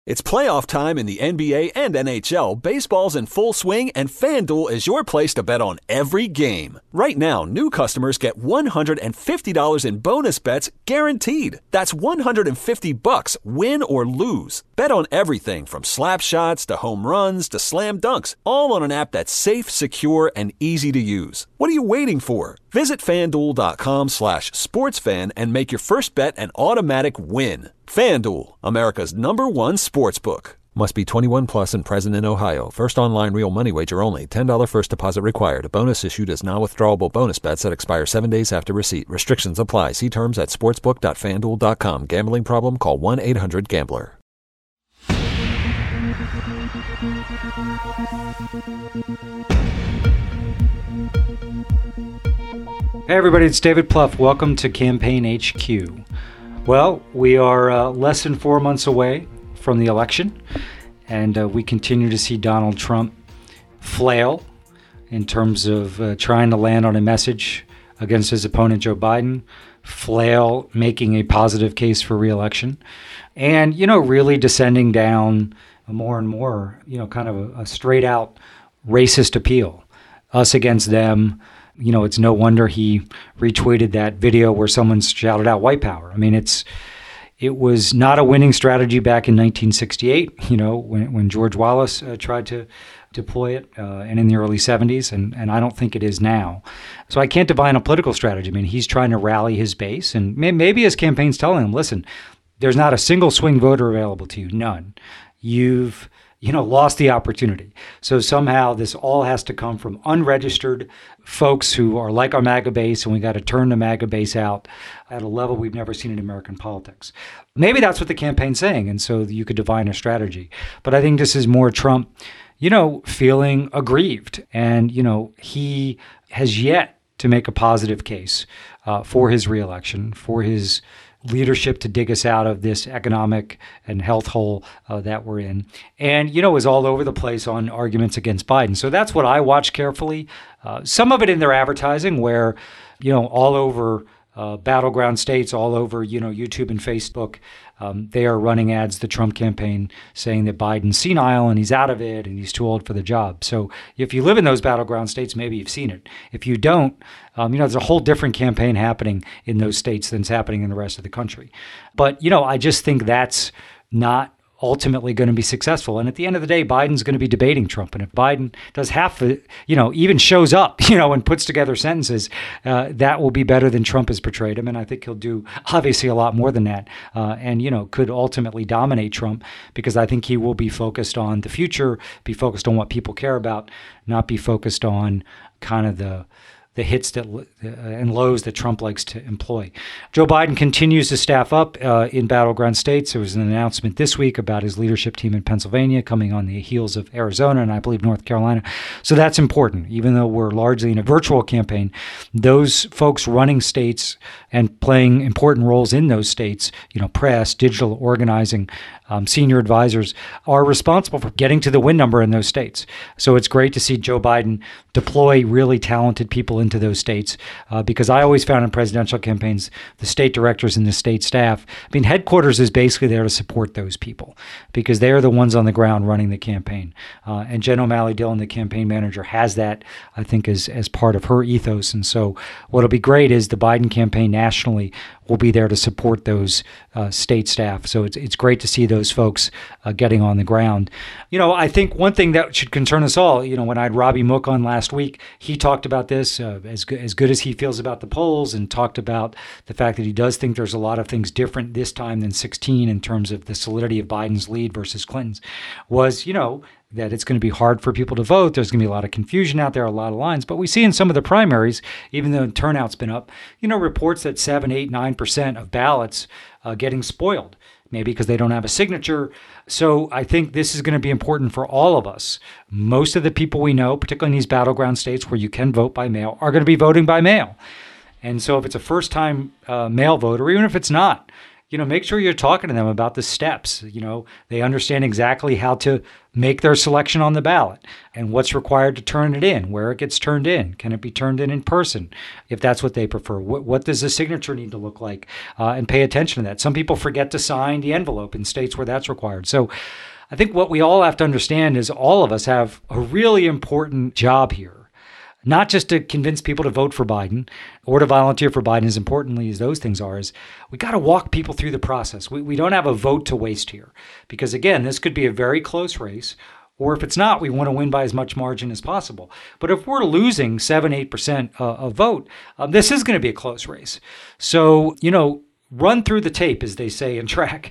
It's playoff time in the NBA and NHL. Baseball's in full swing, and FanDuel is your place to bet on every game. Right now, new customers get $150 in bonus bets guaranteed. That's $150, win or lose. Bet on everything from slap shots to home runs to slam dunks, all on an app that's safe, secure, and easy to use. What are you waiting for? Visit FanDuel.com/sportsfan and make your first bet an automatic win. FanDuel, America's #1 sportsbook. Must be 21 plus and present in Ohio. First online real money wager only. $10 first deposit required. A bonus issued as non-withdrawable bonus bets that expire 7 days after receipt. Restrictions apply. See terms at sportsbook.fanduel.com. Gambling problem? Call 1-800-GAMBLER. Hey everybody, it's David Plouffe. Welcome to Campaign HQ. Well, we are less than 4 months away from the election, and we continue to see Donald Trump flail in terms of trying to land on a message against his opponent, Joe Biden, flail making a positive case for re-election, and, really descending down more and more, kind of a straight out racist appeal, us against them. It's no wonder he retweeted that video where someone shouted out white power. I mean, it was not a winning strategy back in 1968, when George Wallace tried to deploy it, and in the early 70s, and I don't think it is now. So I can't divine a political strategy. I mean, he's trying to rally his base, and maybe his campaign's telling him, listen, there's not a single swing voter available to you, none. You've lost the opportunity. So somehow this all has to come from unregistered folks who are like our MAGA base, and we got to turn the MAGA base out at a level we've never seen in American politics. Maybe that's what the campaign's saying, and so you could divine a strategy. But I think this is more Trump, feeling aggrieved. And, he has yet to make a positive case for his reelection, for his leadership to dig us out of this economic and health hole that we're in, and, is all over the place on arguments against Biden. So that's what I watch carefully. Some of it in their advertising where, all over battleground states, all over, YouTube and Facebook, they are running ads, the Trump campaign, saying that Biden's senile and he's out of it and he's too old for the job. So if you live in those battleground states, maybe you've seen it. If you don't, there's a whole different campaign happening in those states than's happening in the rest of the country. But, I just think that's not ultimately going to be successful. And at the end of the day, Biden's going to be debating Trump. And if Biden does half the, even shows up, and puts together sentences, that will be better than Trump has portrayed him. And I think he'll do obviously a lot more than that. And, could ultimately dominate Trump, because I think he will be focused on the future, be focused on what people care about, not be focused on kind of the hits that and lows that Trump likes to employ. Joe Biden continues to staff up in battleground states. There was an announcement this week about his leadership team in Pennsylvania coming on the heels of Arizona and I believe North Carolina. So that's important. Even though we're largely in a virtual campaign, those folks running states and playing important roles in those states, press, digital organizing, senior advisors, are responsible for getting to the win number in those states. So it's great to see Joe Biden deploy really talented people into those states, because I always found in presidential campaigns, the state directors and the state staff, headquarters is basically there to support those people because they are the ones on the ground running the campaign. And Jen O'Malley Dillon, the campaign manager, has that, I think, as part of her ethos. And so what'll be great is the Biden campaign nationally will be there to support those state staff. So it's great to see those folks getting on the ground. I think one thing that should concern us all, when I had Robbie Mook on last week, he talked about this as good as he feels about the polls, and talked about the fact that he does think there's a lot of things different this time than 2016 in terms of the solidity of Biden's lead versus Clinton's, was, that it's going to be hard for people to vote. There's going to be a lot of confusion out there, a lot of lines. But we see in some of the primaries, even though turnout's been up, reports that 7, 8, 9% of ballots getting spoiled, maybe because they don't have a signature. So I think this is going to be important for all of us. Most of the people we know, particularly in these battleground states where you can vote by mail, are going to be voting by mail. And so if it's a first-time mail voter, even if it's not, make sure you're talking to them about the steps. They understand exactly how to make their selection on the ballot and what's required to turn it in, where it gets turned in. Can it be turned in person if that's what they prefer? What does the signature need to look like? And pay attention to that. Some people forget to sign the envelope in states where that's required. So I think what we all have to understand is all of us have a really important job here. Not just to convince people to vote for Biden or to volunteer for Biden, as importantly as those things are, is we got to walk people through the process. We don't have a vote to waste here because, again, this could be a very close race. Or if it's not, we want to win by as much margin as possible. But if we're losing 7-8% of vote, this is going to be a close race. So, run through the tape, as they say in track.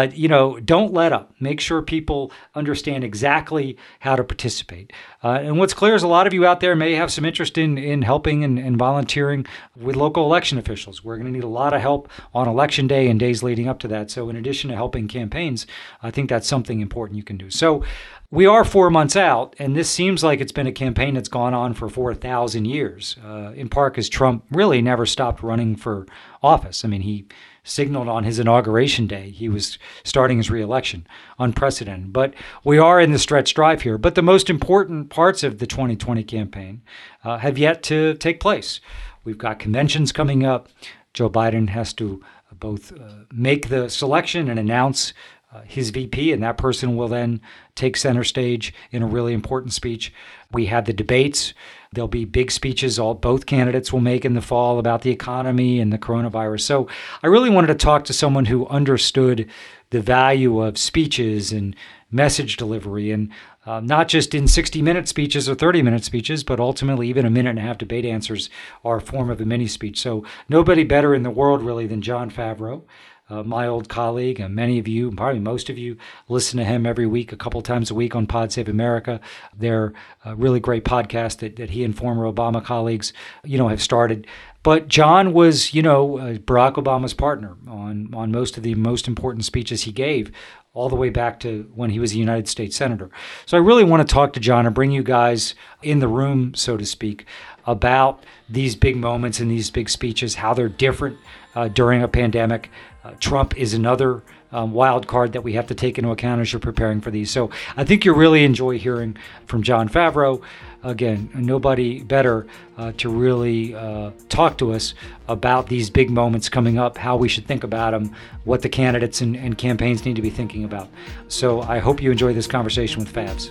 Don't let up. Make sure people understand exactly how to participate. And what's clear is a lot of you out there may have some interest in helping and volunteering with local election officials. We're going to need a lot of help on election day and days leading up to that. So in addition to helping campaigns, I think that's something important you can do. So we are 4 months out, and this seems like it's been a campaign that's gone on for 4,000 years, in part because Trump really never stopped running for office. I mean, he signaled on his inauguration day he was starting his reelection. Unprecedented. But we are in the stretch drive here. But the most important parts of the 2020 campaign have yet to take place. We've got conventions coming up. Joe Biden has to both make the selection and announce his VP, and that person will then take center stage in a really important speech. We have the debates. There'll be big speeches both candidates will make in the fall about the economy and the coronavirus. So I really wanted to talk to someone who understood the value of speeches and message delivery, and not just in 60-minute speeches or 30-minute speeches, but ultimately even a minute and a half debate answers are a form of a mini speech. So nobody better in the world really than Jon Favreau. My old colleague, and many of you, probably most of you, listen to him every week, a couple times a week on Pod Save America. They're a really great podcast that he and former Obama colleagues, have started. But Jon was, Barack Obama's partner on most of the most important speeches he gave, all the way back to when he was a United States Senator. So I really want to talk to Jon and bring you guys in the room, so to speak, about these big moments and these big speeches, how they're different during a pandemic. Trump is another wild card that we have to take into account as you're preparing for these. So I think you'll really enjoy hearing from Jon Favreau. Again, nobody better to really talk to us about these big moments coming up, how we should think about them, what the candidates and campaigns need to be thinking about. So I hope you enjoy this conversation with Fabs.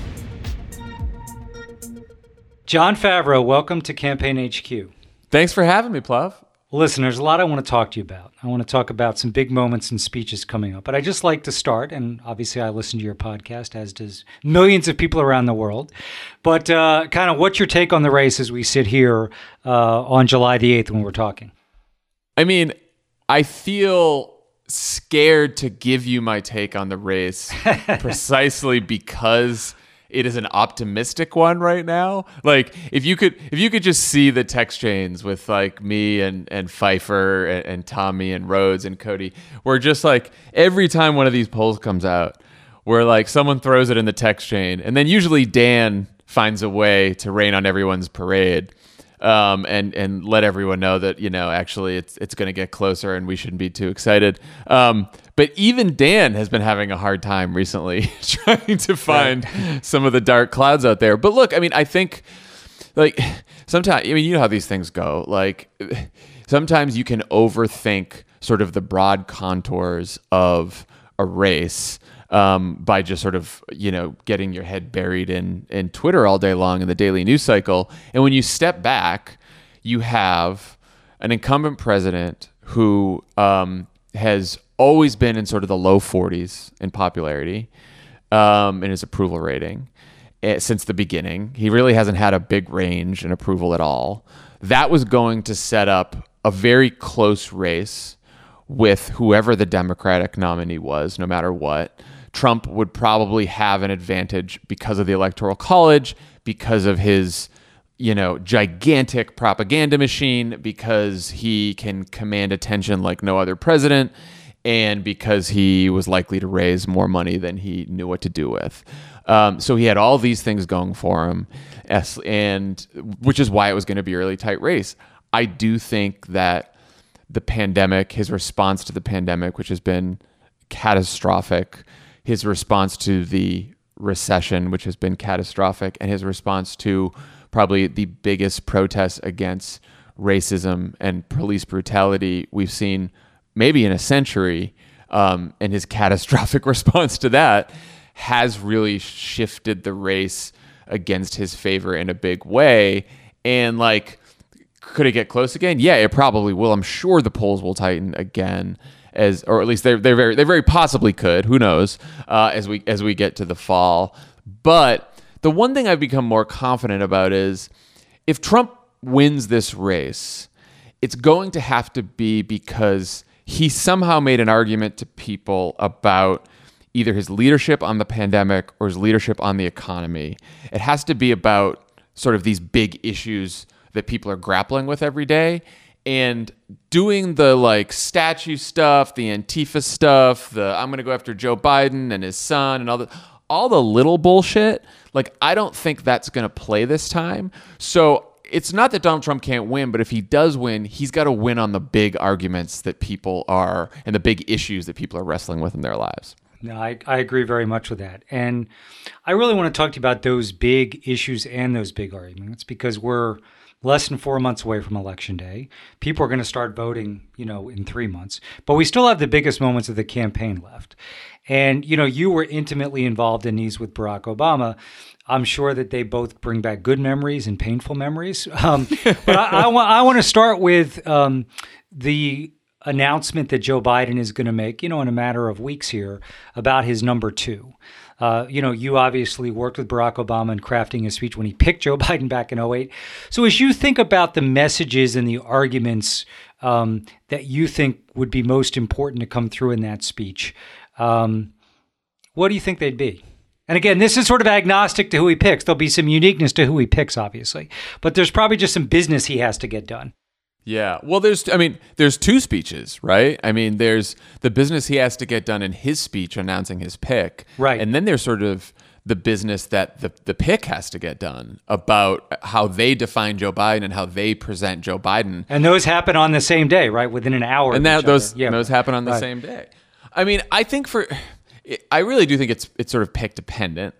Jon Favreau, welcome to Campaign HQ. Thanks for having me, Plav. Listen, there's a lot I want to talk to you about. I want to talk about some big moments and speeches coming up. But I just like to start, and obviously I listen to your podcast, as does millions of people around the world. But kind of what's your take on the race as we sit here on July the 8th when we're talking? I mean, I feel scared to give you my take on the race precisely because it is an optimistic one right now. Like if you could just see the text chains with like me and Pfeiffer and Tommy and Rhodes and Cody, we're just like every time one of these polls comes out, where like someone throws it in the text chain, and then usually Dan finds a way to rain on everyone's parade. And let everyone know that, actually it's going to get closer and we shouldn't be too excited. But even Dan has been having a hard time recently trying to find some of the dark clouds out there. But look, I mean, I think like sometimes, you know how these things go. Like sometimes you can overthink sort of the broad contours of a race by just sort of, getting your head buried in Twitter all day long in the daily news cycle. And when you step back, you have an incumbent president who has always been in sort of the low 40s in popularity in his approval rating since the beginning. He really hasn't had a big range in approval at all. That was going to set up a very close race with whoever the Democratic nominee was, no matter what. Trump would probably have an advantage because of the Electoral College, because of his, gigantic propaganda machine, because he can command attention like no other president, and because he was likely to raise more money than he knew what to do with. So he had all these things going for him, and which is why it was going to be a really tight race. I do think that the pandemic, his response to the pandemic, which has been catastrophic, his response to the recession, which has been catastrophic, and his response to probably the biggest protests against racism and police brutality we've seen maybe in a century, and his catastrophic response to that has really shifted the race against his favor in a big way. And like, could it get close again? Yeah, it probably will. I'm sure the polls will tighten again, or at least they very possibly could. Who knows? As we get to the fall. But the one thing I've become more confident about is if Trump wins this race, it's going to have to be because he somehow made an argument to people about either his leadership on the pandemic or his leadership on the economy. It has to be about sort of these big issues that people are grappling with every day. And doing the like statue stuff, the Antifa stuff, the I'm going to go after Joe Biden and his son and all the little bullshit, like I don't think that's going to play this time. So it's not that Donald Trump can't win, but if he does win, he's got to win on the big arguments that people are and the big issues that people are wrestling with in their lives. No, I agree very much with that. And I really want to talk to you about those big issues and those big arguments because we're less than 4 months away from Election Day. People are going to start voting, in 3 months. But we still have the biggest moments of the campaign left. And, you were intimately involved in these with Barack Obama. I'm sure that they both bring back good memories and painful memories. But I want to start with the announcement that Joe Biden is going to make, in a matter of weeks here about his number two. You obviously worked with Barack Obama in crafting his speech when he picked Joe Biden back in 2008. So as you think about the messages and the arguments that you think would be most important to come through in that speech, what do you think they'd be? And again, this is sort of agnostic to who he picks. There'll be some uniqueness to who he picks, obviously. But there's probably just some business he has to get done. Yeah. Well, there's two speeches, right? I mean, there's the business he has to get done in his speech announcing his pick. Right. And then there's sort of the business that the pick has to get done about how they define Joe Biden and how they present Joe Biden. And those happen on the same day, right? Within an hour. And those happen on the same day. I mean, I really do think it's sort of pick dependent.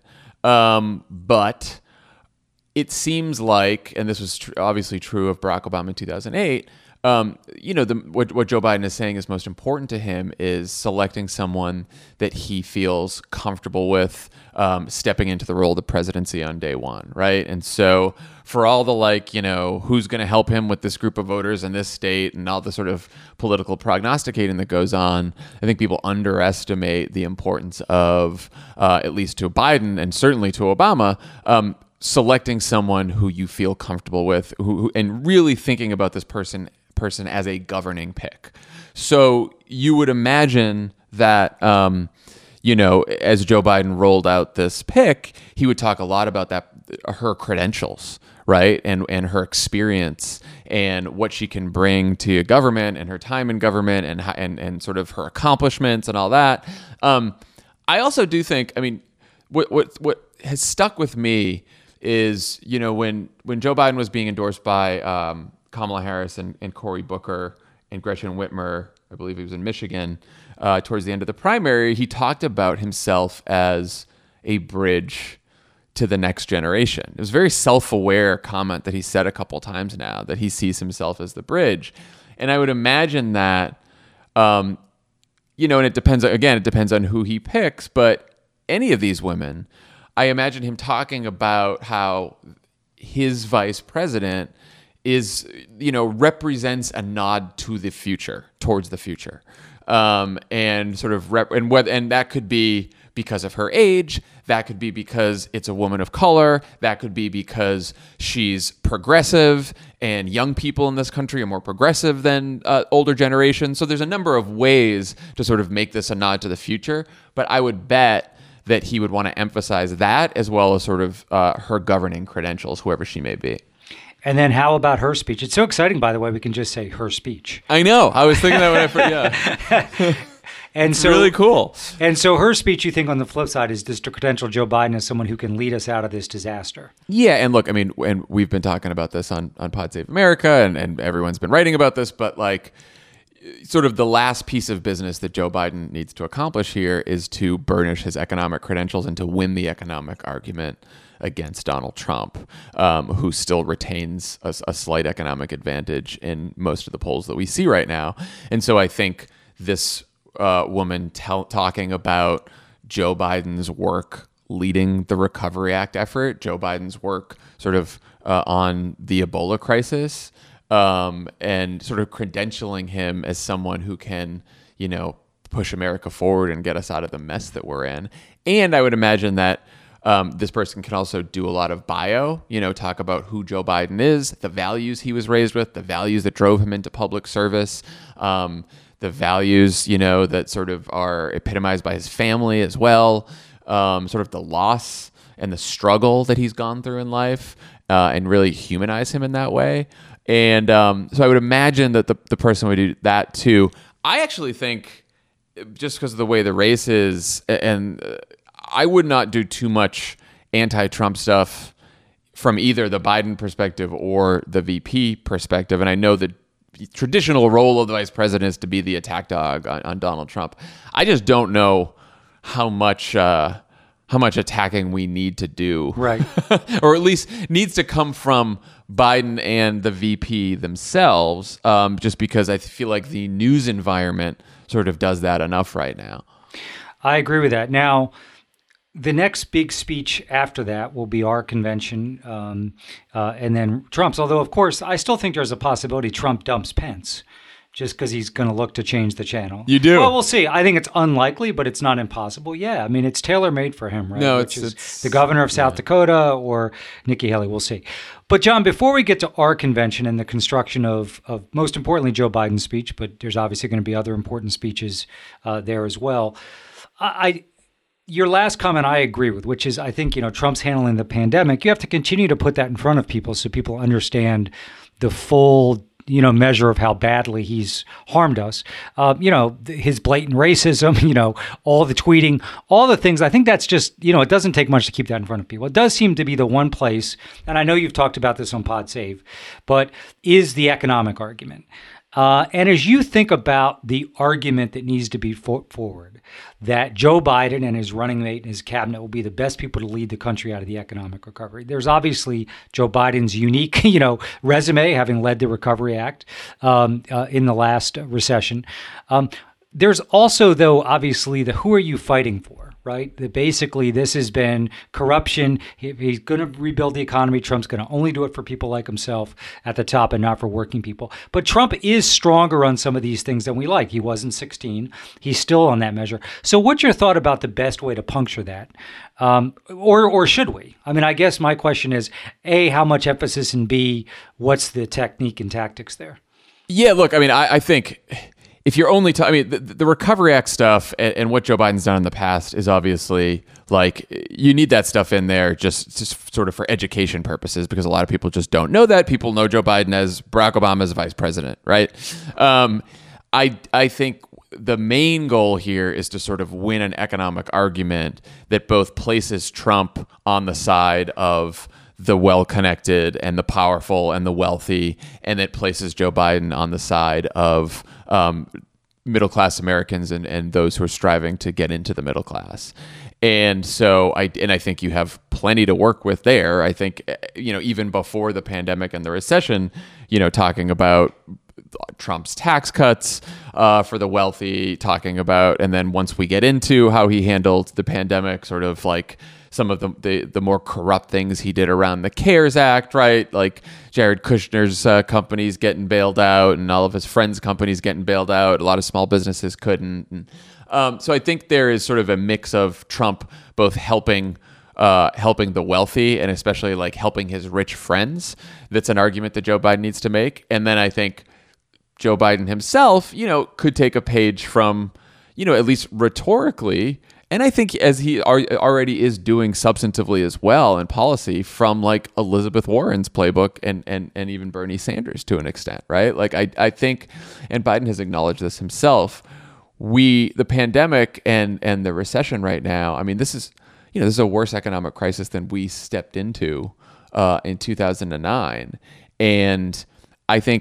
But it seems like, and this was obviously true of Barack Obama in 2008, what Joe Biden is saying is most important to him is selecting someone that he feels comfortable with stepping into the role of the presidency on day one, right? And so for all the who's going to help him with this group of voters in this state and all the sort of political prognosticating that goes on, I think people underestimate the importance of, at least to Biden and certainly to Obama, selecting someone who you feel comfortable with, who and really thinking about this person as a governing pick. So you would imagine that, as Joe Biden rolled out this pick, he would talk a lot about her credentials, right, and her experience and what she can bring to government and her time in government and sort of her accomplishments and all that. I also do think, what has stuck with me is, when Joe Biden was being endorsed by Kamala Harris and Cory Booker and Gretchen Whitmer, I believe he was in Michigan, towards the end of the primary, he talked about himself as a bridge to the next generation. It was a very self-aware comment that he said a couple times now, that he sees himself as the bridge. And I would imagine that, and it depends on who he picks, but any of these women, I imagine him talking about how his vice president is, represents a nod to the future, towards the future, and sort of and that could be because of her age, that could be because it's a woman of color, that could be because she's progressive, and young people in this country are more progressive than older generations. So there's a number of ways to sort of make this a nod to the future, but I would bet that he would want to emphasize that as well as sort of her governing credentials, whoever she may be. And then how about her speech? It's so exciting, by the way, we can just say her speech. I know. I was thinking that when I first, yeah. And so, really cool. And so her speech, you think on the flip side, is just to credential Joe Biden as someone who can lead us out of this disaster. Yeah, and look, and we've been talking about this on Pod Save America, and everyone's been writing about this, but sort of the last piece of business that Joe Biden needs to accomplish here is to burnish his economic credentials and to win the economic argument against Donald Trump, who still retains a slight economic advantage in most of the polls that we see right now. And so I think this woman talking about Joe Biden's work leading the Recovery Act effort, Joe Biden's work sort of on the Ebola crisis, and sort of credentialing him as someone who can, push America forward and get us out of the mess that we're in. And I would imagine that this person can also do a lot of bio, talk about who Joe Biden is, the values he was raised with, the values that drove him into public service, the values, that sort of are epitomized by his family as well, sort of the loss and the struggle that he's gone through in life, and really humanize him in that way. And so I would imagine that the person would do that too. I actually think, just because of the way the race is, and I would not do too much anti-Trump stuff from either the Biden perspective or the VP perspective. And I know the traditional role of the vice president is to be the attack dog on Donald Trump. I just don't know how much attacking we need to do, right? Or at least needs to come from Biden and the VP themselves, just because I feel like the news environment sort of does that enough right now. I agree with that. Now, the next big speech after that will be our convention, and then Trump's. Although, of course, I still think there's a possibility Trump dumps Pence, just because he's going to look to change the channel. You do? Well, we'll see. I think it's unlikely, but it's not impossible. Yeah, I mean, it's tailor-made for him, right? No, it's the governor of South Dakota or Nikki Haley. We'll see. But, John, before we get to our convention and the construction of most importantly, Joe Biden's speech, but there's obviously going to be other important speeches there as well, your last comment I agree with, which is I think, Trump's handling the pandemic. You have to continue to put that in front of people so people understand the full measure of how badly he's harmed us. His blatant racism, all the tweeting, all the things. I think that's just, it doesn't take much to keep that in front of people. It does seem to be the one place, and I know you've talked about this on Pod Save, but is the economic argument. And as you think about the argument that needs to be forward, that Joe Biden and his running mate and his cabinet will be the best people to lead the country out of the economic recovery. There's obviously Joe Biden's unique, resume, having led the Recovery Act in the last recession. There's also, though, obviously, who are you fighting for? Right? That basically this has been corruption. He's going to rebuild the economy. Trump's going to only do it for people like himself at the top and not for working people. But Trump is stronger on some of these things than we like. He was in 2016. He's still on that measure. So what's your thought about the best way to puncture that? Or should we? I mean, I guess my question is, A, how much emphasis, and B, what's the technique and tactics there? Yeah, look, I mean, I think if you're only the Recovery Act stuff and what Joe Biden's done in the past is obviously like you need that stuff in there just sort of for education purposes, because a lot of people just don't know that. People know Joe Biden as Barack Obama's vice president, right? I think the main goal here is to sort of win an economic argument that both places Trump on the side of the well-connected and the powerful and the wealthy, and that places Joe Biden on the side of middle-class Americans and those who are striving to get into the middle class. And so I think you have plenty to work with there. I think, even before the pandemic and the recession, talking about Trump's tax cuts for the wealthy, talking about, and then once we get into how he handled the pandemic, sort of like some of the more corrupt things he did around the CARES Act, right? Like Jared Kushner's companies getting bailed out and all of his friends' companies getting bailed out. A lot of small businesses couldn't. And, so I think there is sort of a mix of Trump both helping the wealthy and especially like helping his rich friends. That's an argument that Joe Biden needs to make. And then I think Joe Biden himself, could take a page from, at least rhetorically, and I think as he already is doing substantively as well in policy, from like Elizabeth Warren's playbook and even Bernie Sanders to an extent, right? Like I think, and Biden has acknowledged this himself, the pandemic and the recession right now, I mean, this is a worse economic crisis than we stepped into in 2009. And I think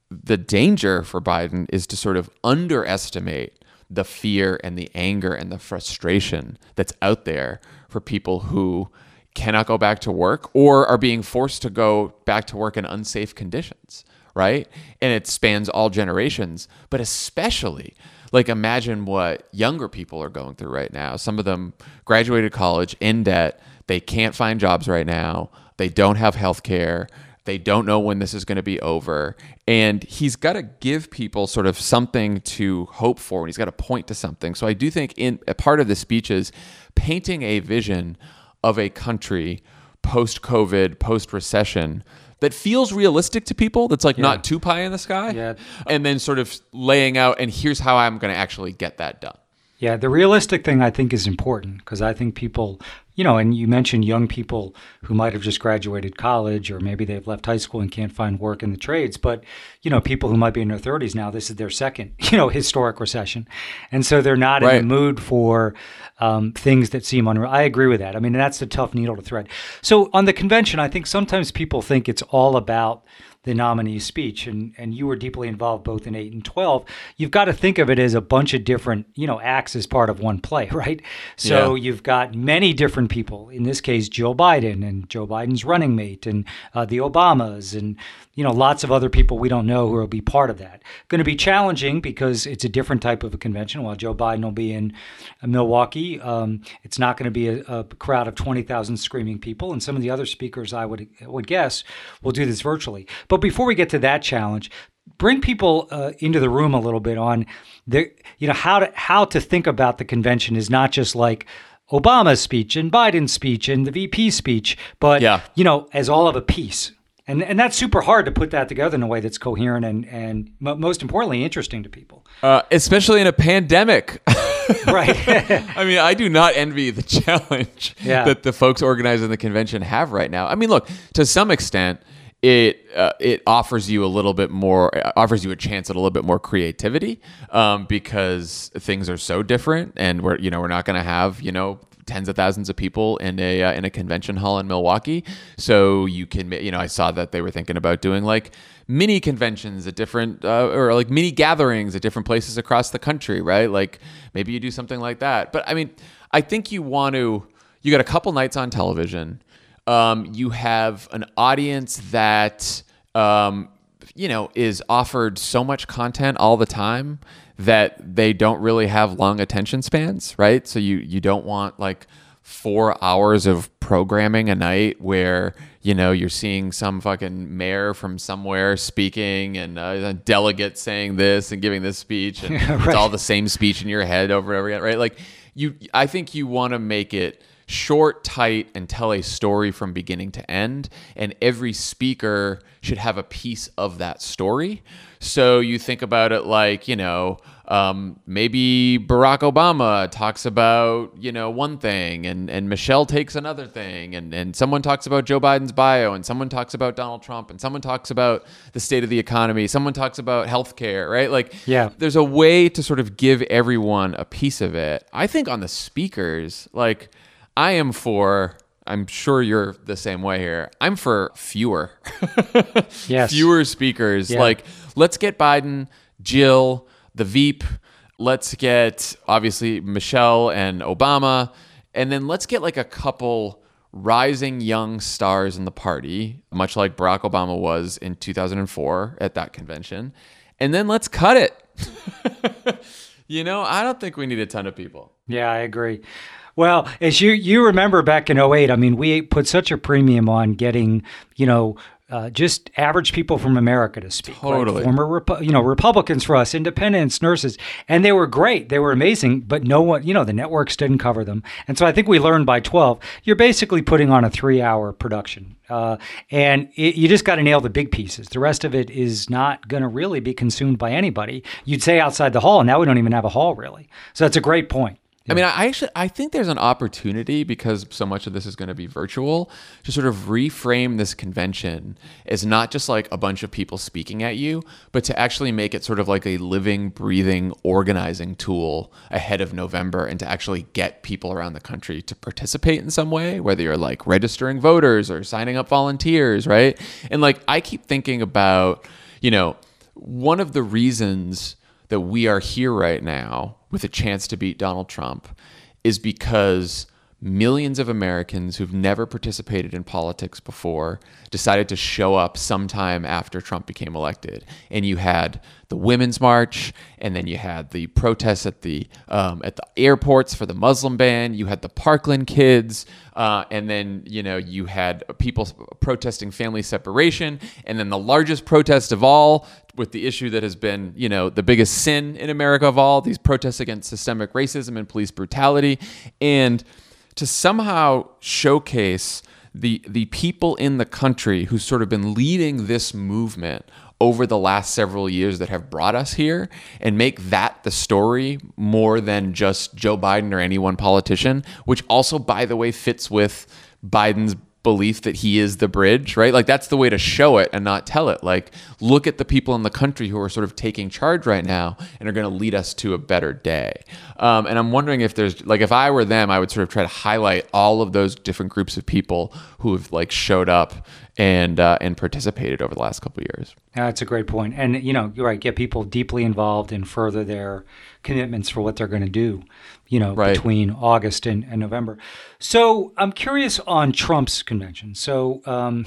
the danger for Biden is to sort of underestimate the fear and the anger and the frustration that's out there for people who cannot go back to work or are being forced to go back to work in unsafe conditions, right? And it spans all generations, but especially like imagine what younger people are going through right now. Some of them graduated college in debt. They can't find jobs right now. They don't have health care. They don't know when this is going to be over. And he's got to give people sort of something to hope for, and he's got to point to something. So I do think in a part of the speech is painting a vision of a country post-COVID, post-recession that feels realistic to people, that's like not too pie in the sky, and then sort of laying out, and here's how I'm going to actually get that done. Yeah, the realistic thing I think is important because I think people, and you mentioned young people who might have just graduated college or maybe they've left high school and can't find work in the trades. But, people who might be in their 30s now, this is their second, historic recession. And so they're not in the mood for things that seem unreal. I agree with that. I mean, that's the tough needle to thread. So on the convention, I think sometimes people think it's all about the nominee's speech, and you were deeply involved both in 8 and 12. You've got to think of it as a bunch of different, acts as part of one play, right? So you've got many different people, in this case, Joe Biden and Joe Biden's running mate and the Obamas and, lots of other people we don't know who will be part of that. Going to be challenging because it's a different type of a convention. While Joe Biden will be in Milwaukee, it's not going to be a crowd of 20,000 screaming people. And some of the other speakers, I would guess, will do this virtually. But before we get to that challenge, bring people into the room a little bit on how to think about the convention is not just like Obama's speech and Biden's speech and the VP speech, but as all of a piece. And that's super hard to put that together in a way that's coherent and most importantly, interesting to people. Especially in a pandemic. Right. I mean, I do not envy the challenge that the folks organizing the convention have right now. I mean, look, to some extent, it offers you offers you a chance at a little bit more creativity because things are so different, and we're not going to have tens of thousands of people in a convention hall in Milwaukee. So you can, I saw that they were thinking about doing like mini conventions at different, or like mini gatherings at different places across the country, right? Like maybe you do something like that. But I mean, I think you got a couple nights on television. You have an audience that, is offered so much content all the time that they don't really have long attention spans, right? So you don't want like 4 hours of programming a night where, you're seeing some fucking mayor from somewhere speaking and a delegate saying this and giving this speech and it's all the same speech in your head over and over again, right? Like I think you want to make it short, tight, and tell a story from beginning to end. And every speaker should have a piece of that story. So you think about it like, maybe Barack Obama talks about, one thing and Michelle takes another thing and someone talks about Joe Biden's bio and someone talks about Donald Trump and someone talks about the state of the economy. Someone talks about healthcare, right? Like, there's a way to sort of give everyone a piece of it. I think on the speakers, like, I'm sure you're the same way here. I'm for fewer. Yes. Fewer speakers. Yeah. Like, let's get Biden, Jill, the Veep. Let's get, obviously, Michelle and Obama. And then let's get like a couple rising young stars in the party, much like Barack Obama was in 2004 at that convention. And then let's cut it. I don't think we need a ton of people. Yeah, I agree. Well, as you remember back in 2008, I mean, we put such a premium on getting, just average people from America to speak. Totally. Right? Former, Republicans for us, independents, nurses. And they were great. They were amazing. But no one, the networks didn't cover them. And so I think we learned by 12, you're basically putting on a 3-hour production. You just got to nail the big pieces. The rest of it is not going to really be consumed by anybody. You'd say outside the hall. And now we don't even have a hall, really. So that's a great point. I mean, I think there's an opportunity because so much of this is going to be virtual to sort of reframe this convention as not just like a bunch of people speaking at you, but to actually make it sort of like a living, breathing, organizing tool ahead of November and to actually get people around the country to participate in some way, whether you're like registering voters or signing up volunteers, right? And like, I keep thinking about, one of the reasons that we are here right now with a chance to beat Donald Trump is because millions of Americans who've never participated in politics before decided to show up sometime after Trump became elected. And you had the Women's March, and then you had the protests at the airports for the Muslim ban. You had the Parkland kids, and then you had people protesting family separation, and then the largest protest of all, with the issue that has been the biggest sin in America of all, these protests against systemic racism and police brutality, and to somehow showcase the people in the country who've sort of been leading this movement over the last several years that have brought us here, and make that the story more than just Joe Biden or any one politician, which also, by the way, fits with Biden's belief that he is the bridge, right? Like, that's the way to show it and not tell it. Like, look at the people in the country who are sort of taking charge right now and are going to lead us to a better day. And I'm wondering if there's, like, if I were them, I would sort of try to highlight all of those different groups of people who have like showed up and participated over the last couple of years. That's a great point. And, you're right, get people deeply involved and further their commitments for what they're going to do, Right. between August and November. So I'm curious on Trump's convention. So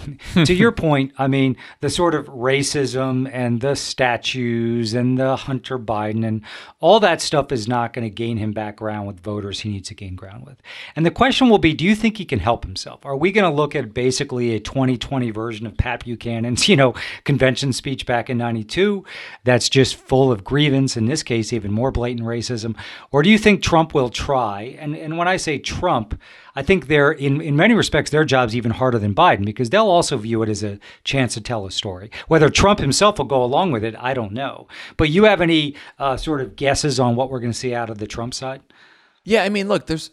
to your point, I mean, the sort of racism and the statues and the Hunter Biden and all that stuff is not going to gain him back ground with voters he needs to gain ground with. And the question will be, do you think he can help himself? Are we going to look at basically a 2020 version of Pat Buchanan's, convention speech back in 92 that's just full of grievance, in this case, even more blatant racism? Or do you think Trump will try? And when I say Trump, I think they're, in many respects, their job's even harder than Biden, because they'll also view it as a chance to tell a story. Whether Trump himself will go along with it, I don't know. But you have any sort of guesses on what we're going to see out of the Trump side? Yeah, I mean, look, there's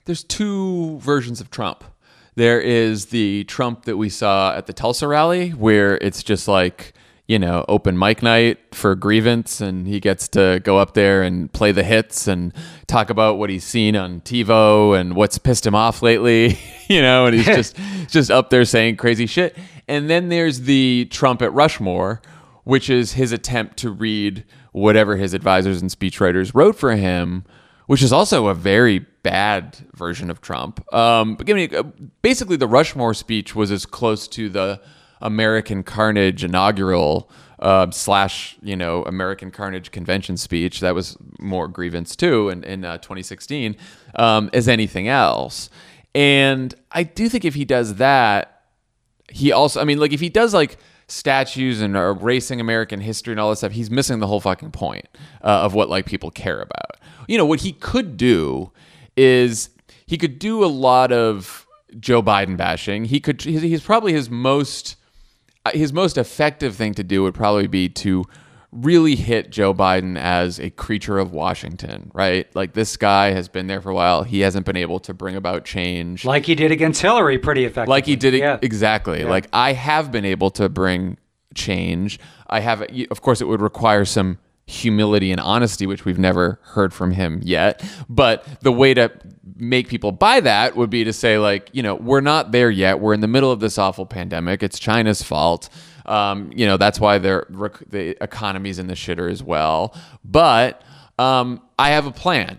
two versions of Trump. There is the Trump that we saw at the Tulsa rally, where it's just like, open mic night for grievance, and he gets to go up there and play the hits and talk about what he's seen on TiVo and what's pissed him off lately, and he's just up there saying crazy shit. And then there's the Trump at Rushmore, which is his attempt to read whatever his advisors and speechwriters wrote for him, which is also a very bad version of Trump. But basically the Rushmore speech was as close to the American Carnage inaugural / American Carnage convention speech, that was more grievance too in 2016, as anything else. And I do think if he does that, he also, if he does like statues and erasing American history and all that stuff, he's missing the whole fucking point of what like people care about. What he could do is he could do a lot of Joe Biden bashing. He's probably his most effective thing to do would probably be to really hit Joe Biden as a creature of Washington, right? Like, this guy has been there for a while. He hasn't been able to bring about change. Like he did against Hillary pretty effectively. Like he did yeah. Exactly. Yeah. Like, I have been able to bring change. Of course, it would require some humility and honesty, which we've never heard from him yet. But the way to make people buy that would be to say, like, we're not there yet. We're in the middle of this awful pandemic. It's China's fault. That's why the economy's in the shitter as well. But I have a plan,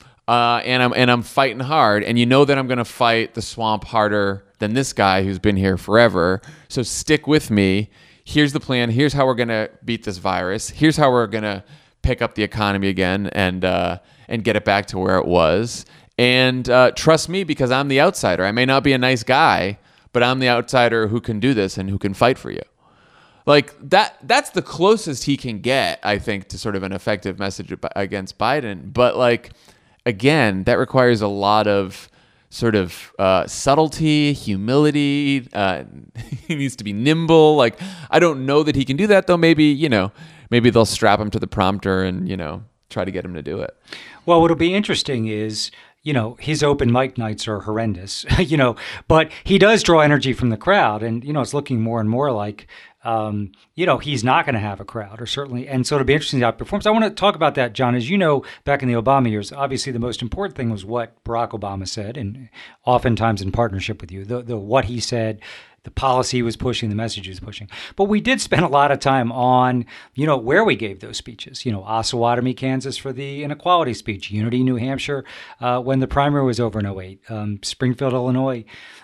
and I'm fighting hard. And that I'm going to fight the swamp harder than this guy who's been here forever. So stick with me. Here's the plan. Here's how we're going to beat this virus. Here's how we're going to pick up the economy again and get it back to where it was. And trust me, because I'm the outsider. I may not be a nice guy, but I'm the outsider who can do this and who can fight for you. Like, that's the closest he can get, I think, to sort of an effective message against Biden. But, like, again, that requires a lot of sort of subtlety, humility. He needs to be nimble. Like, I don't know that he can do that, though. Maybe they'll strap him to the prompter and, try to get him to do it. Well, what'll be interesting is, his open mic nights are horrendous, but he does draw energy from the crowd. And, it's looking more and more like he's not going to have a crowd, or certainly. And so it'll be interesting how it performs. I want to talk about that, John. As you know, back in the Obama years, obviously the most important thing was what Barack Obama said, and oftentimes in partnership with you, the what he said, the policy he was pushing, the message he was pushing. But we did spend a lot of time on, where we gave those speeches. Osawatomie, Kansas for the inequality speech, Unity, New Hampshire, when the primary was over in '08, Springfield, Illinois.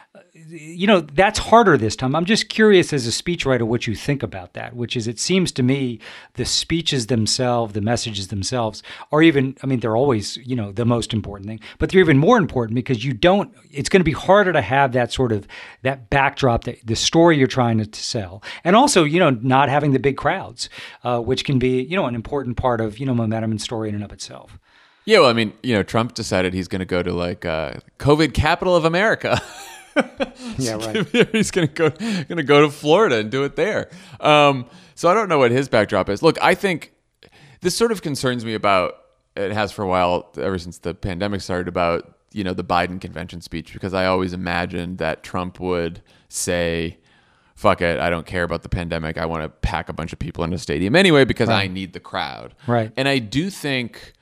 That's harder this time. I'm just curious as a speechwriter what you think about that, which is, it seems to me the speeches themselves, the messages themselves are even, they're always, the most important thing, but they're even more important because it's going to be harder to have that sort of, that backdrop, the story you're trying to sell. And also, not having the big crowds, which can be, an important part of, momentum and story in and of itself. Yeah, well, Trump decided he's going to go to COVID capital of America. Yeah, right. He's gonna go to Florida and do it there. So I don't know what his backdrop is. Look, I think this sort of concerns me about. It has for a while, ever since the pandemic started, about the Biden convention speech, because I always imagined that Trump would say, "Fuck it, I don't care about the pandemic. I want to pack a bunch of people in a stadium anyway because I need the crowd." Right. And I do think,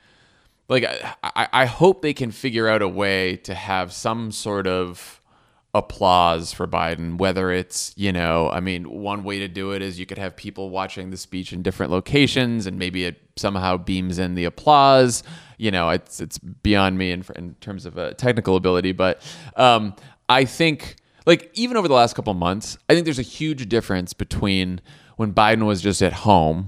I hope they can figure out a way to have some sort of applause for Biden, whether it's, one way to do it is you could have people watching the speech in different locations and maybe it somehow beams in the applause. It's beyond me in terms of technical ability, but I think, even over the last couple of months, I think there's a huge difference between when Biden was just at home,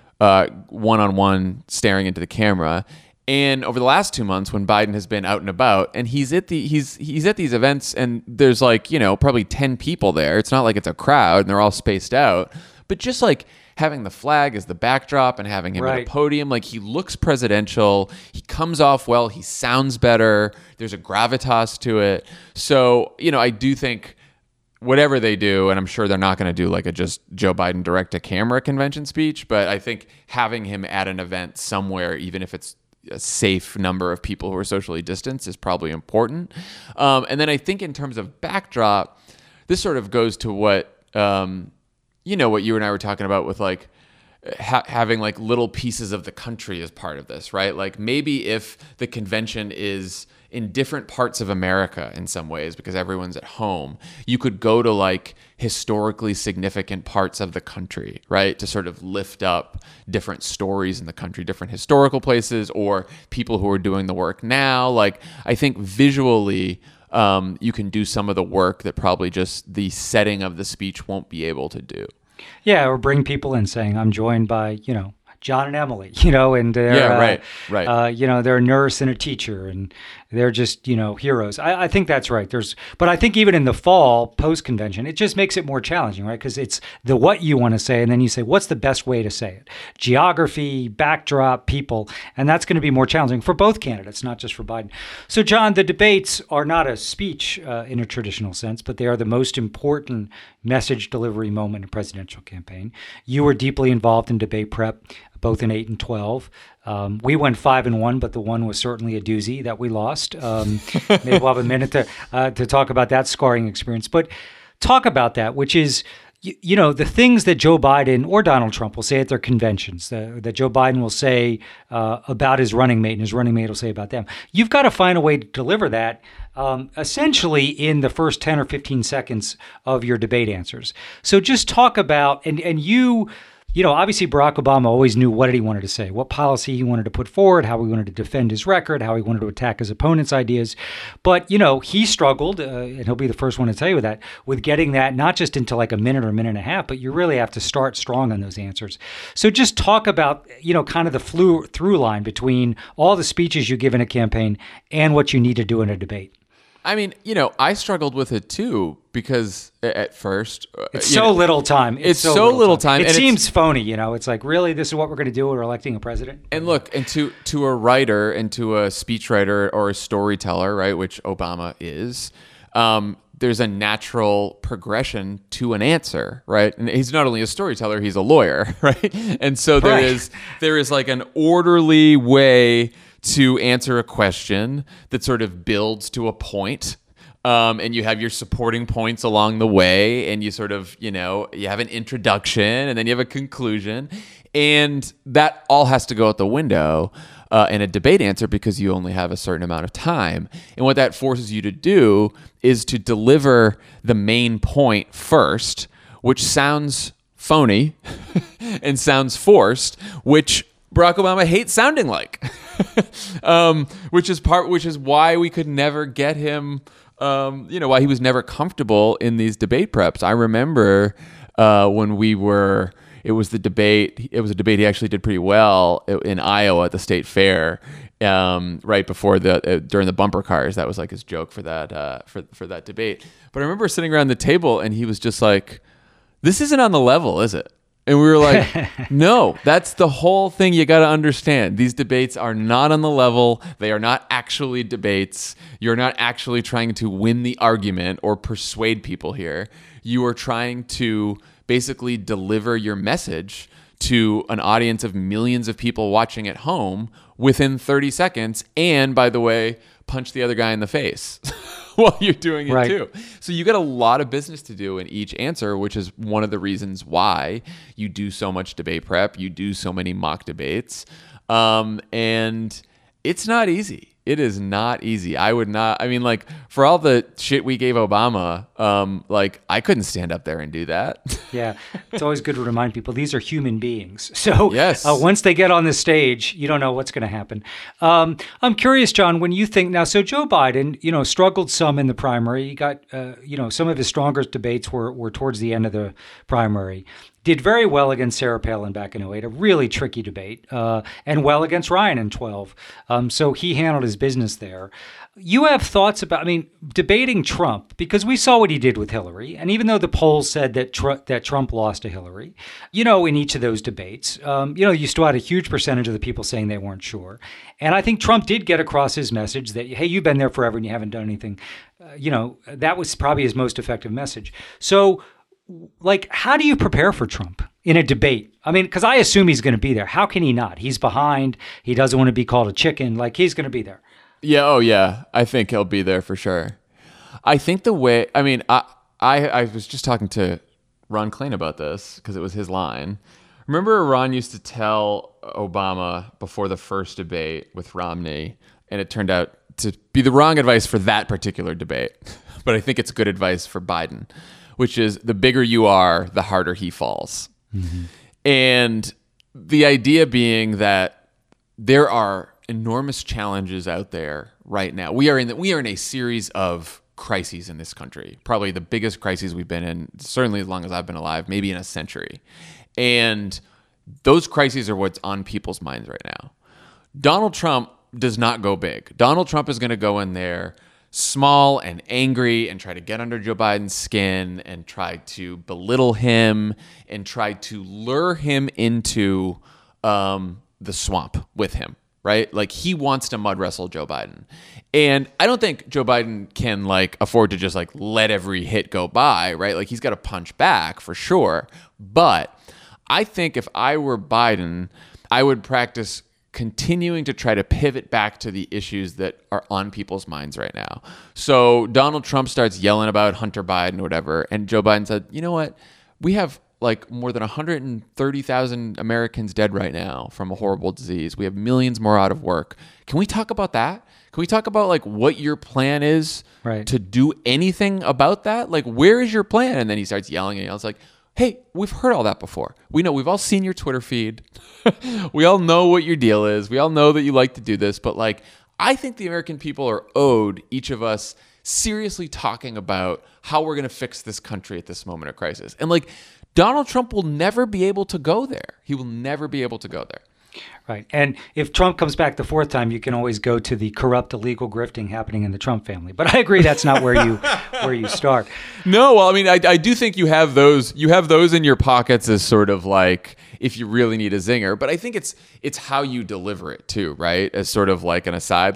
one-on-one staring into the camera, and over the last 2 months, when Biden has been out and about, and he's at these events, and there's probably 10 people there. It's not like it's a crowd, and they're all spaced out. But just having the flag as the backdrop and having him at a podium, he looks presidential. He comes off well. He sounds better. There's a gravitas to it. So I do think whatever they do, and I'm sure they're not going to do a just Joe Biden direct-to-camera convention speech, but I think having him at an event somewhere, even if it's a safe number of people who are socially distanced, is probably important. And then I think in terms of backdrop, this sort of goes to what, what you and I were talking about with having little pieces of the country as part of this, right? Maybe if the convention is in different parts of America in some ways, because everyone's at home, you could go to historically significant parts of the country, right? To sort of lift up different stories in the country, different historical places, or people who are doing the work now. I think visually, you can do some of the work that probably just the setting of the speech won't be able to do. Yeah, or bring people in saying, I'm joined by, John and Emily, and they're, right. They're a nurse and a teacher, and they're just, heroes. I think that's right. But I think even in the fall, post-convention, it just makes it more challenging, right? Because it's what you want to say, and then you say, what's the best way to say it? Geography, backdrop, people, and that's going to be more challenging for both candidates, not just for Biden. So, John, the debates are not a speech in a traditional sense, but they are the most important message delivery moment in a presidential campaign. You were deeply involved in debate prep, both in 8 and 12. We went 5-1, but the one was certainly a doozy that we lost. Maybe we'll have a minute to talk about that scarring experience. But talk about that, which is, the things that Joe Biden or Donald Trump will say at their conventions, that Joe Biden will say about his running mate and his running mate will say about them. You've got to find a way to deliver that essentially in the first 10 or 15 seconds of your debate answers. So just talk about, and you... obviously Barack Obama always knew what he wanted to say, what policy he wanted to put forward, how he wanted to defend his record, how he wanted to attack his opponent's ideas. But, he struggled, and he'll be the first one to tell you that, with getting that not just into a minute or a minute and a half, but you really have to start strong on those answers. So just talk about, kind of the through line between all the speeches you give in a campaign and what you need to do in a debate. I struggled with it too, because at first... It's so little time. It's so little time. It seems phony, It's really, this is what we're going to do when we're electing a president. And look, and to a writer and to a speechwriter or a storyteller, right, which Obama is, there's a natural progression to an answer, right? And he's not only a storyteller, he's a lawyer, right? And so there is an orderly way to answer a question that sort of builds to a point. And you have your supporting points along the way, and you sort of, you have an introduction, and then you have a conclusion, and that all has to go out the window in a debate answer because you only have a certain amount of time. And what that forces you to do is to deliver the main point first, which sounds phony and sounds forced, which Barack Obama hates sounding like, which is why we could never get him, why he was never comfortable in these debate preps. I remember when it was a debate he actually did pretty well in Iowa at the state fair, right before during the bumper cars. That was like his joke for that, for that debate. But I remember sitting around the table and he was just like, "This isn't on the level, is it?" And we were like, no, that's the whole thing you got to understand. These debates are not on the level. They are not actually debates. You're not actually trying to win the argument or persuade people here. You are trying to basically deliver your message to an audience of millions of people watching at home within 30 seconds. And by the way, punch the other guy in the face while you're doing it too. So you got a lot of business to do in each answer, which is one of the reasons why you do so much debate prep, you do so many mock debates. And it's not easy. It is not easy. For all the shit we gave Obama, I couldn't stand up there and do that. Yeah. It's always good to remind people these are human beings. So yes. Once they get on the stage, you don't know what's going to happen. I'm curious, John, when you think now, so Joe Biden, struggled some in the primary. He got, some of his strongest debates were towards the end of the primary. Did very well against Sarah Palin back in 2008, a really tricky debate, and well against Ryan in 2012. So he handled his business there. You have thoughts about, debating Trump, because we saw what he did with Hillary. And even though the polls said that Trump lost to Hillary, in each of those debates, you still had a huge percentage of the people saying they weren't sure. And I think Trump did get across his message that, hey, you've been there forever and you haven't done anything. That was probably his most effective message. So, how do you prepare for Trump in a debate? Because I assume he's going to be there. How can he not? He's behind. He doesn't want to be called a chicken. He's going to be there. Yeah. Oh, yeah. I think he'll be there for sure. I think the way, I was just talking to Ron Klain about this because it was his line. Remember Ron used to tell Obama before the first debate with Romney, and it turned out to be the wrong advice for that particular debate. But I think it's good advice for Biden, which is the bigger you are, the harder he falls. Mm-hmm. And the idea being that there are enormous challenges out there right now. We are in a series of crises in this country, probably the biggest crises we've been in, certainly as long as I've been alive, maybe in a century. And those crises are what's on people's minds right now. Donald Trump does not go big. Donald Trump is going to go in there small and angry and try to get under Joe Biden's skin and try to belittle him and try to lure him into the swamp with him, right? He wants to mud wrestle Joe Biden. And I don't think Joe Biden can afford to just let every hit go by, right? He's got to punch back for sure. But I think if I were Biden, I would practice continuing to try to pivot back to the issues that are on people's minds right now. So Donald Trump starts yelling about Hunter Biden or whatever, and Joe Biden said, you know what? We have more than 130,000 Americans dead right now from a horrible disease. We have millions more out of work. Can we talk about that? Can we talk about what your plan is to do anything about that? Where is your plan? And then he starts yelling and yells hey, we've heard all that before. We know, we've all seen your Twitter feed. We all know what your deal is. We all know that you like to do this. But I think the American people are owed, each of us, seriously talking about how we're going to fix this country at this moment of crisis. And Donald Trump will never be able to go there. He will never be able to go there. Right. And if Trump comes back the fourth time, you can always go to the corrupt, illegal grifting happening in the Trump family. But I agree that's not where you start. No, well, I do think you have those in your pockets as sort of if you really need a zinger. But I think it's how you deliver it too, right? As sort of an aside.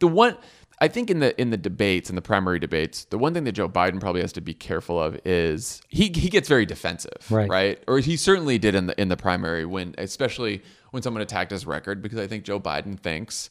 I think in the debates, in the primary debates, the one thing that Joe Biden probably has to be careful of is he gets very defensive, right? Or he certainly did in the primary, especially when someone attacked his record, because I think Joe Biden thinks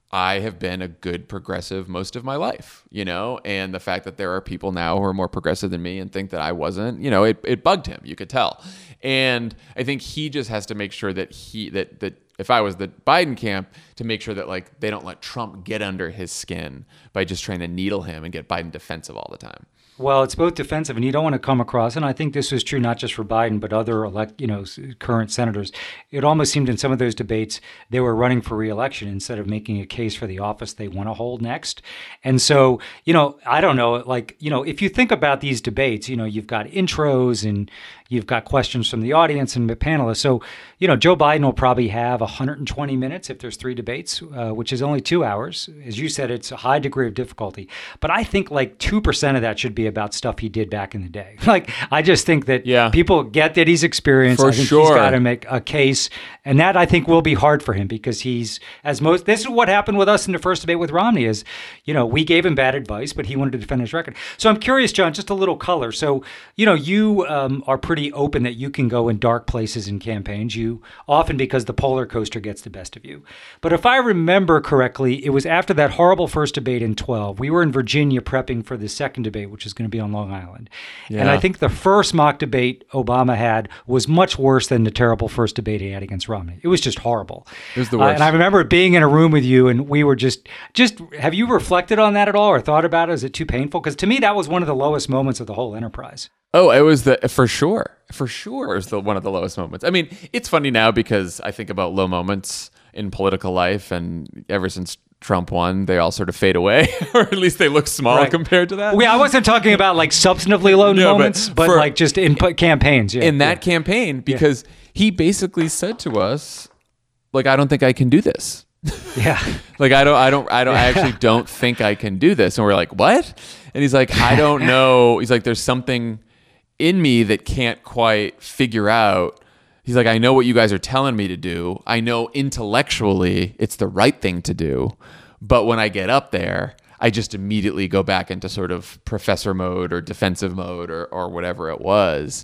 I have been a good progressive most of my life, and the fact that there are people now who are more progressive than me and think that I wasn't, it bugged him. You could tell. And I think he just has to make sure that that if I was the Biden camp, to make sure that like they don't let Trump get under his skin by just trying to needle him and get Biden defensive all the time. Well, it's both defensive, and you don't want to come across, and I think this was true not just for Biden, but other current senators. It almost seemed in some of those debates they were running for re-election instead of making a case for the office they want to hold next. And so, I don't know, if you think about these debates, you've got intros and you've got questions from the audience and the panelists. So, Joe Biden will probably have 120 minutes if there's 3 debates, which is only 2 hours. As you said, it's a high degree of difficulty. But I think like 2% of that should be about stuff he did back in the day. I just think that people get that he's experienced. I think he's got to make a case. And that I think will be hard for him because this is what happened with us in the first debate with Romney is, we gave him bad advice, but he wanted to defend his record. So I'm curious, John, just a little color. So, you are pretty open that you can go in dark places in campaigns. You often because the polar coaster gets the best of you. But if I remember correctly, it was after that horrible first debate in 2012. We were in Virginia prepping for the second debate, which is going to be on Long Island. Yeah. And I think the first mock debate Obama had was much worse than the terrible first debate he had against Romney. It was just horrible. It was the worst. And I remember being in a room with you, and we were just have you reflected on that at all or thought about it? Is it too painful? Because to me, that was one of the lowest moments of the whole enterprise. Oh, it was for sure. It was one of the lowest moments. I mean, it's funny now because I think about low moments in political life, and ever since Trump won, they all sort of fade away, or at least they look small compared to that. I wasn't talking about like substantively low moments, but like just in campaigns. Yeah. In that campaign, because he basically said to us, like, I don't think I can do this. Yeah. Like, I actually don't think I can do this. And we're like, what? And he's like, I don't know. He's like, there's something in me that can't quite figure out. He's like, I know what you guys are telling me to do. I know intellectually it's the right thing to do. But when I get up there, I just immediately go back into sort of professor mode or defensive mode or whatever it was.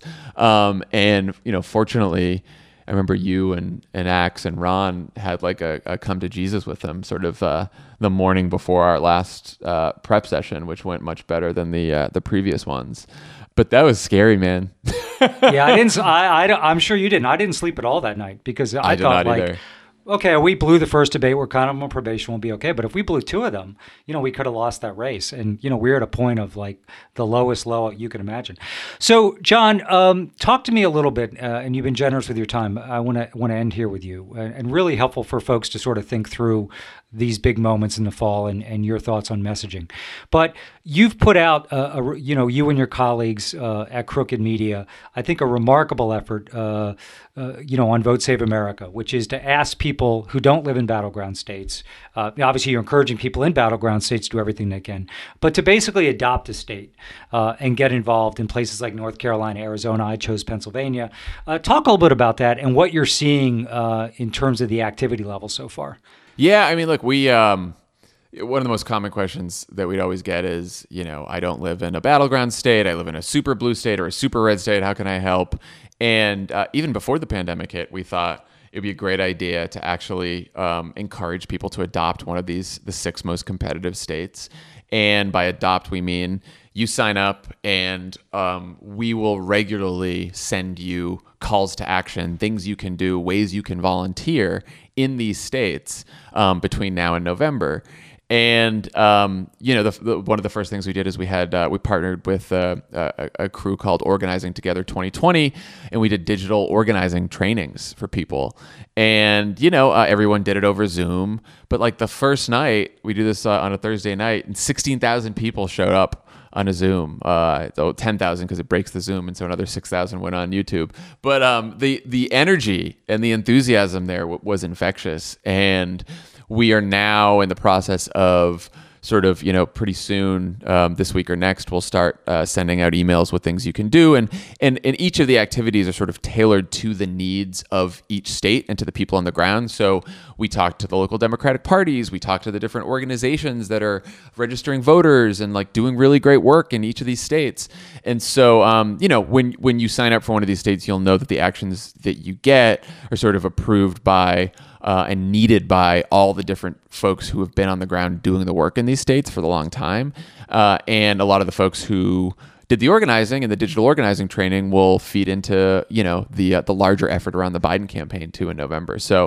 And, fortunately, I remember you and Axe and Ron had like a come to Jesus with them sort of the morning before our last prep session, which went much better than the previous ones. But that was scary, man. Yeah, I didn't. I'm sure you didn't. I didn't sleep at all that night because I thought like, either. Okay, we blew the first debate. We're kind of on probation. We'll be okay. But if we blew 2 of them, we could have lost that race. And we're at a point of like the lowest low you can imagine. So, John, talk to me a little bit. And you've been generous with your time. I want to end here with you, and really helpful for folks to sort of think through these big moments in the fall and your thoughts on messaging. But you've put out, you and your colleagues at Crooked Media, I think a remarkable effort, on Vote Save America, which is to ask people who don't live in battleground states, obviously you're encouraging people in battleground states to do everything they can, but to basically adopt a state and get involved in places like North Carolina, Arizona. I chose Pennsylvania. Talk a little bit about that and what you're seeing in terms of the activity level so far. Yeah, I mean, look, we one of the most common questions that we'd always get is, I don't live in a battleground state. I live in a super blue state or a super red state. How can I help? And even before the pandemic hit, we thought it would be a great idea to actually encourage people to adopt one of the 6 most competitive states. And by adopt, we mean you sign up and we will regularly send you calls to action, things you can do, ways you can volunteer in these states between now and November. And one of the first things we did is we partnered with a crew called Organizing Together 2020, and we did digital organizing trainings for people. And everyone did it over Zoom, but like the first night we do this on a Thursday night, and 16,000 people showed up on a Zoom. 10,000 because it breaks the Zoom, and so another 6,000 went on YouTube. But the energy and the enthusiasm there was infectious, and we are now in the process of sort of, pretty soon, this week or next, we'll start sending out emails with things you can do. And each of the activities are sort of tailored to the needs of each state and to the people on the ground. So we talk to the local Democratic parties. We talk to the different organizations that are registering voters and like doing really great work in each of these states. And so, when you sign up for one of these states, you'll know that the actions that you get are sort of approved by and needed by all the different folks who have been on the ground doing the work in these states for the long time. And a lot of the folks who did the organizing and the digital organizing training will feed into, the larger effort around the Biden campaign too in November. So,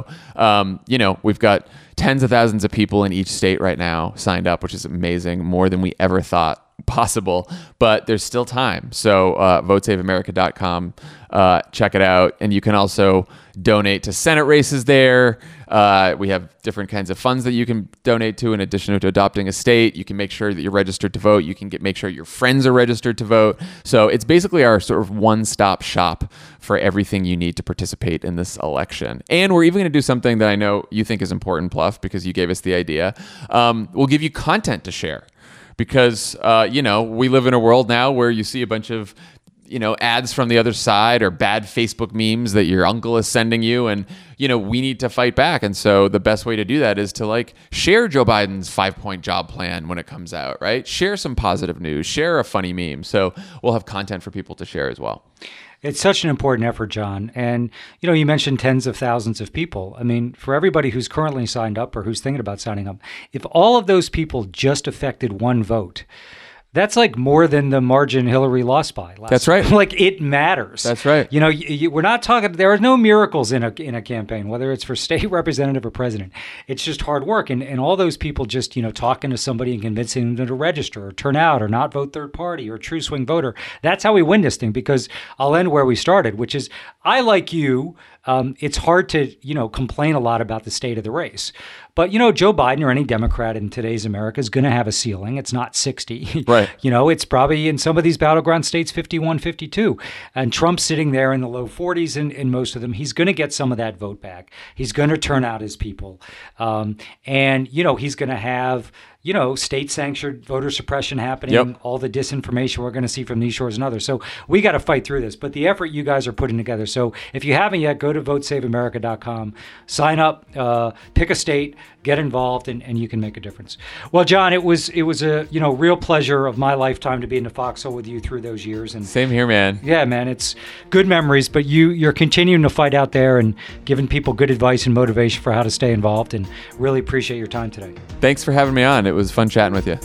we've got tens of thousands of people in each state right now signed up, which is amazing, more than we ever thought possible, but there's still time. So votesaveamerica.com, check it out. And you can also donate to Senate races there. We have different kinds of funds that you can donate to in addition to adopting a state. You can make sure that you're registered to vote. You can make sure your friends are registered to vote. So it's basically our sort of one-stop shop for everything you need to participate in this election. And we're even going to do something that I know you think is important, Pluff, because you gave us the idea. We'll give you content to share. Because, we live in a world now where you see a bunch of, ads from the other side or bad Facebook memes that your uncle is sending you. And, we need to fight back. And so the best way to do that is to share Joe Biden's 5-point job plan when it comes out, right? Share some positive news, share a funny meme. So we'll have content for people to share as well. It's such an important effort, John. And, you mentioned tens of thousands of people. I mean, for everybody who's currently signed up or who's thinking about signing up, if all of those people just affected one vote, that's more than the margin Hillary lost by last That's right. It matters. That's right. We're not talking, there are no miracles in a campaign, whether it's for state representative or president. It's just hard work. And all those people just, talking to somebody and convincing them to register or turn out or not vote third party or a true swing voter. That's how we win this thing, because I'll end where we started, which is I, like you, it's hard to, complain a lot about the state of the race. But, Joe Biden or any Democrat in today's America is going to have a ceiling. It's not 60. Right. It's probably in some of these battleground states, 51, 52. And Trump's sitting there in the low 40s in most of them. He's going to get some of that vote back. He's going to turn out his people. And, he's going to have, state-sanctioned voter suppression happening, Yep. all the disinformation we're going to see from these shores and others. So we got to fight through this. But the effort you guys are putting together. So if you haven't yet, go to votesaveamerica.com, sign up, pick a state, get involved, and you can make a difference. Well, John, it was a real pleasure of my lifetime to be in the foxhole with you through those years. And Same here, man. yeah, man, it's good memories. But you're continuing to fight out there and giving people good advice and motivation for how to stay involved. And really appreciate your time today. Thanks for having me on. It was fun chatting with you.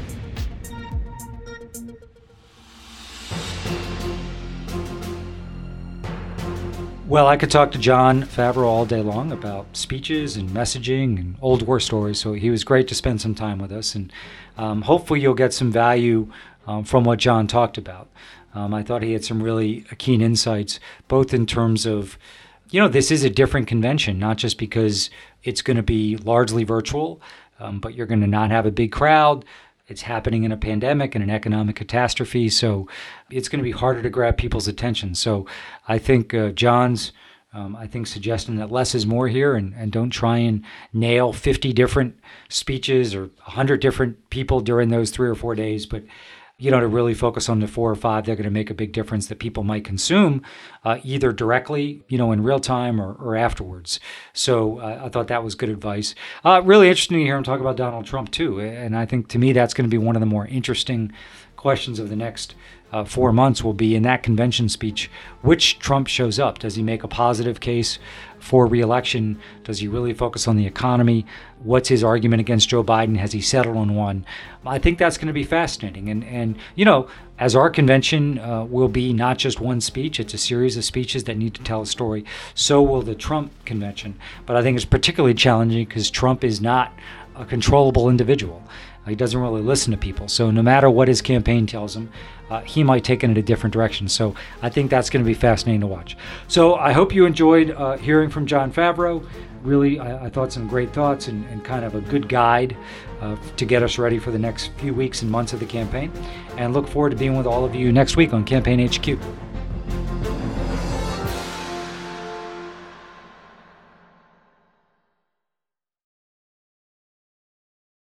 Well, I could talk to Jon Favreau all day long about speeches and messaging and old war stories. So he was great to spend some time with us. And hopefully you'll get some value from what Jon talked about. I thought he had some really keen insights, both in terms of, this is a different convention, not just because it's going to be largely virtual, but you're going to not have a big crowd. It's happening in a pandemic and an economic catastrophe, so it's going to be harder to grab people's attention. So I think Jon's, suggesting that less is more here, and don't try and nail 50 different speeches or 100 different people during those 3 or 4 days, but to really focus on the 4 or 5 that are going to make a big difference that people might consume either directly, in real time or afterwards. So I thought that was good advice. Really interesting to hear him talk about Donald Trump too. And I think to me, that's going to be one of the more interesting questions of the next 4 months will be in that convention speech, which Trump shows up. Does he make a positive case for re-election? Does he really focus on the economy? What's his argument against Joe Biden? Has he settled on one? I think that's going to be fascinating. And as our convention will be not just one speech, it's a series of speeches that need to tell a story. So will the Trump convention. But I think it's particularly challenging because Trump is not a controllable individual. He doesn't really listen to people. So no matter what his campaign tells him, he might take it in a different direction. So I think that's going to be fascinating to watch. So I hope you enjoyed hearing from Jon Favreau. Really, I thought some great thoughts and kind of a good guide to get us ready for the next few weeks and months of the campaign. And look forward to being with all of you next week on Campaign HQ.